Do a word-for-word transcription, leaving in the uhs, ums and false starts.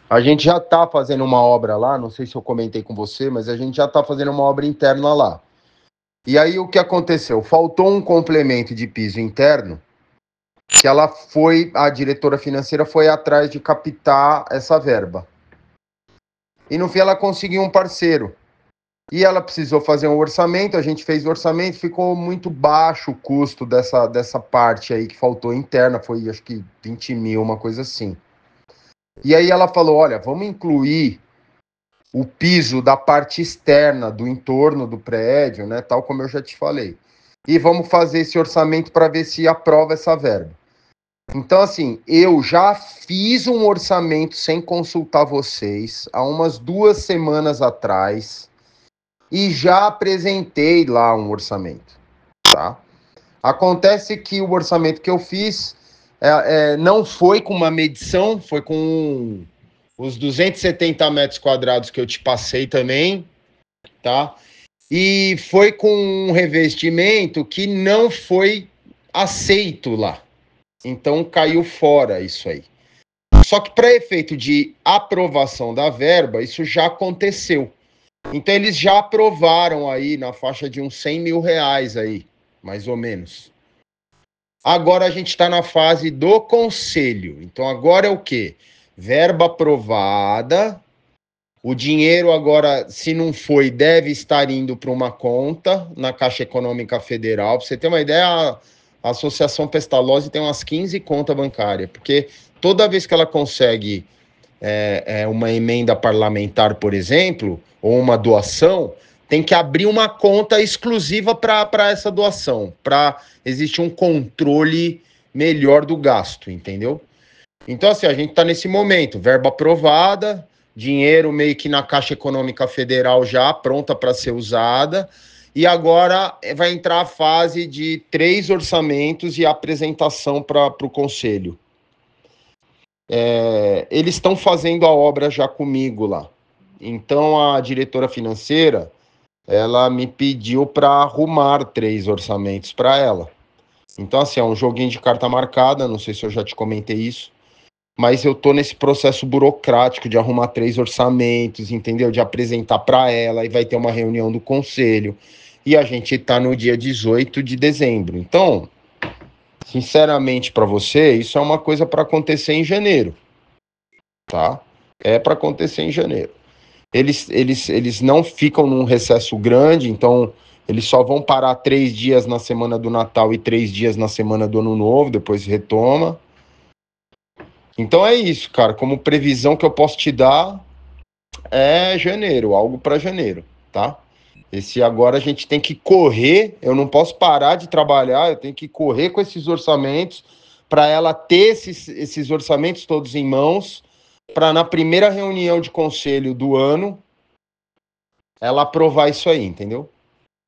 A gente já está fazendo uma obra lá, não sei se eu comentei com você, mas a gente já está fazendo uma obra interna lá. E aí o que aconteceu? Faltou um complemento de piso interno, que ela foi, a diretora financeira foi atrás de captar essa verba. E no fim ela conseguiu um parceiro. E ela precisou fazer um orçamento, a gente fez o orçamento, ficou muito baixo o custo dessa, dessa parte aí que faltou interna, foi acho que vinte mil, uma coisa assim. E aí ela falou, olha, vamos incluir o piso da parte externa, do entorno do prédio, né, tal como eu já te falei. E vamos fazer esse orçamento para ver se aprova essa verba. Então, assim, eu já fiz um orçamento sem consultar vocês há umas duas semanas atrás e já apresentei lá um orçamento, tá? Acontece que o orçamento que eu fiz é, é, não foi com uma medição, foi com os duzentos e setenta metros quadrados que eu te passei também, tá? E foi com um revestimento que não foi aceito lá. Então caiu fora isso aí. Só que para efeito de aprovação da verba, isso já aconteceu. Então eles já aprovaram aí na faixa de uns cem mil reais aí, mais ou menos. Agora a gente está na fase do conselho. Então agora é o quê? Verba aprovada. O dinheiro agora, se não foi, deve estar indo para uma conta na Caixa Econômica Federal. Para você ter uma ideia, a, a Associação Pestalozzi tem umas quinze contas bancárias, porque toda vez que ela consegue é, é, uma emenda parlamentar, por exemplo, ou uma doação, tem que abrir uma conta exclusiva para essa doação, para existir um controle melhor do gasto, entendeu? Então, assim, a gente está nesse momento, verba aprovada, dinheiro meio que na Caixa Econômica Federal já pronta para ser usada, e agora vai entrar a fase de três orçamentos e apresentação para o Conselho. É, eles estão fazendo a obra já comigo lá. Então, a diretora financeira, ela me pediu para arrumar três orçamentos para ela. Então, assim, é um joguinho de carta marcada, não sei se eu já te comentei isso, mas eu tô nesse processo burocrático de arrumar três orçamentos, entendeu? De apresentar para ela, e vai ter uma reunião do conselho, e a gente tá no dia dezoito de dezembro. Então, sinceramente para você, isso é uma coisa para acontecer em janeiro, tá? É para acontecer em janeiro. Eles, eles, eles não ficam num recesso grande, então eles só vão parar três dias na semana do Natal e três dias na semana do Ano Novo, depois retoma. Então é isso, cara. Como previsão que eu posso te dar é janeiro, algo para janeiro, tá? Esse agora a gente tem que correr, eu não posso parar de trabalhar, eu tenho que correr com esses orçamentos para ela ter esses, esses orçamentos todos em mãos, para na primeira reunião de conselho do ano ela aprovar isso aí, entendeu?